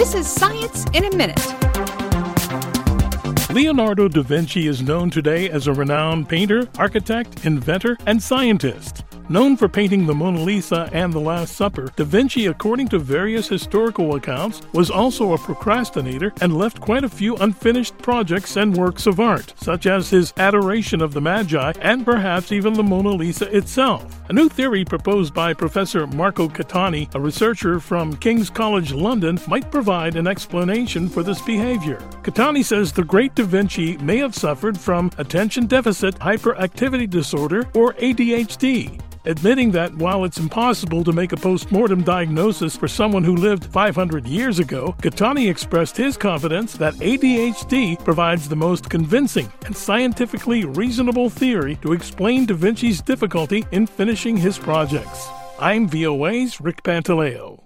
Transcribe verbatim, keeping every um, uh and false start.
This is Science in a Minute. Leonardo da Vinci is known today as a renowned painter, architect, inventor, and scientist. Known for painting the Mona Lisa and The Last Supper, Da Vinci, according to various historical accounts, was also a procrastinator and left quite a few unfinished projects and works of art, such as his Adoration of the Magi and perhaps even the Mona Lisa itself. A new theory proposed by Professor Marco Catani, a researcher from King's College London, might provide an explanation for this behavior. Catani says the great Da Vinci may have suffered from attention deficit hyperactivity disorder, or A D H D. Admitting that while it's impossible to make a post-mortem diagnosis for someone who lived five hundred years ago, Catani expressed his confidence that A D H D provides the most convincing and scientifically reasonable theory to explain Da Vinci's difficulty in finishing his projects. I'm V O A's Rick Pantaleo.